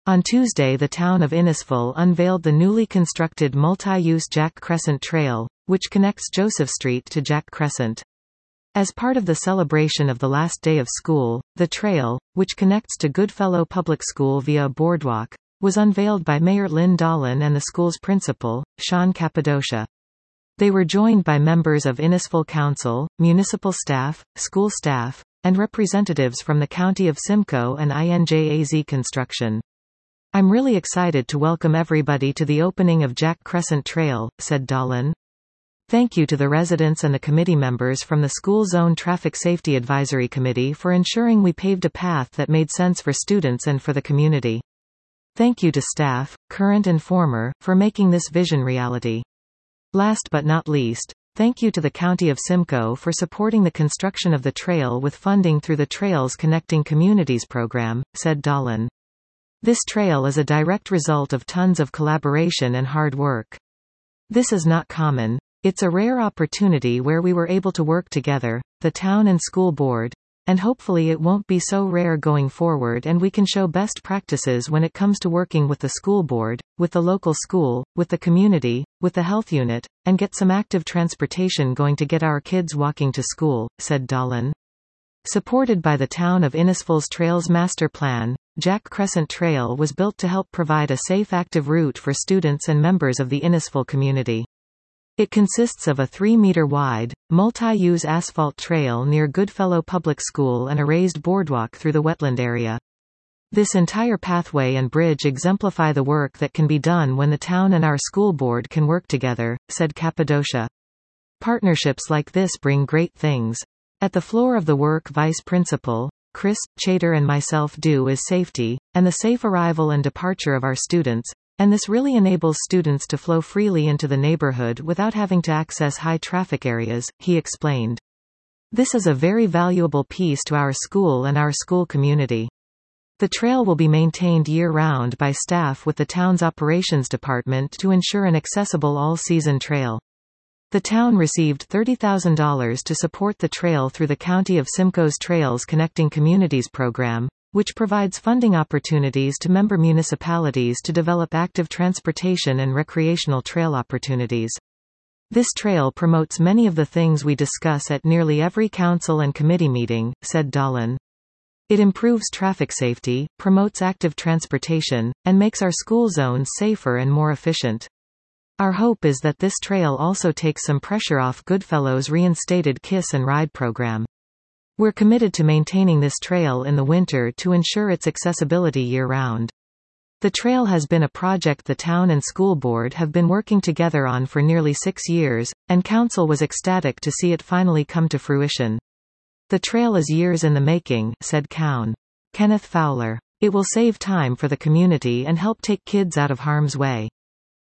On Tuesday, the town of Innisfil unveiled the newly constructed multi-use Jack Crescent Trail, which connects Joseph Street to Jack Crescent. As part of the celebration of the last day of school, the trail, which connects to Goodfellow Public School via a boardwalk, was unveiled by Mayor Lynn Dolan and the school's principal, Sean Cappadocia. They were joined by members of Innisfil Council, municipal staff, school staff, and representatives from the County of Simcoe and INJAZ Construction. "I'm really excited to welcome everybody to the opening of Jack Crescent Trail," said Dolan. "Thank you to the residents and the committee members from the School Zone Traffic Safety Advisory Committee for ensuring we paved a path that made sense for students and for the community. Thank you to staff, current and former, for making this vision reality. Last but not least, thank you to the County of Simcoe for supporting the construction of the trail with funding through the Trails Connecting Communities program," said Dolan. "This trail is a direct result of tons of collaboration and hard work. This is not common. It's a rare opportunity where we were able to work together, the town and school board, and hopefully it won't be so rare going forward, and we can show best practices when it comes to working with the school board, with the local school, with the community, with the health unit, and get some active transportation going to get our kids walking to school," said Dolan. Supported by the town of Innisfil's Trails Master Plan, Jack Crescent Trail was built to help provide a safe active route for students and members of the Innisfil community. It consists of a 3-meter-wide, multi-use asphalt trail near Goodfellow Public School and a raised boardwalk through the wetland area. This entire pathway and bridge exemplify the work that can be done when the town and our school board can work together, said Cappadocia. Partnerships like this bring great things. At the floor of the work Vice Principal, Chris Chater and myself do is safety, and the safe arrival and departure of our students, and this really enables students to flow freely into the neighborhood without having to access high traffic areas, he explained. This is a very valuable piece to our school and our school community. The trail will be maintained year-round by staff with the town's operations department to ensure an accessible all-season trail. The town received $30,000 to support the trail through the County of Simcoe's Trails Connecting Communities program, which provides funding opportunities to member municipalities to develop active transportation and recreational trail opportunities. This trail promotes many of the things we discuss at nearly every council and committee meeting, said Dolan. It improves traffic safety, promotes active transportation, and makes our school zones safer and more efficient. Our hope is that this trail also takes some pressure off Goodfellow's reinstated Kiss and Ride program. We're committed to maintaining this trail in the winter to ensure its accessibility year-round. The trail has been a project the town and school board have been working together on for nearly 6 years, and council was ecstatic to see it finally come to fruition. The trail is years in the making, said COWN. Kenneth Fowler. It will save time for the community and help take kids out of harm's way.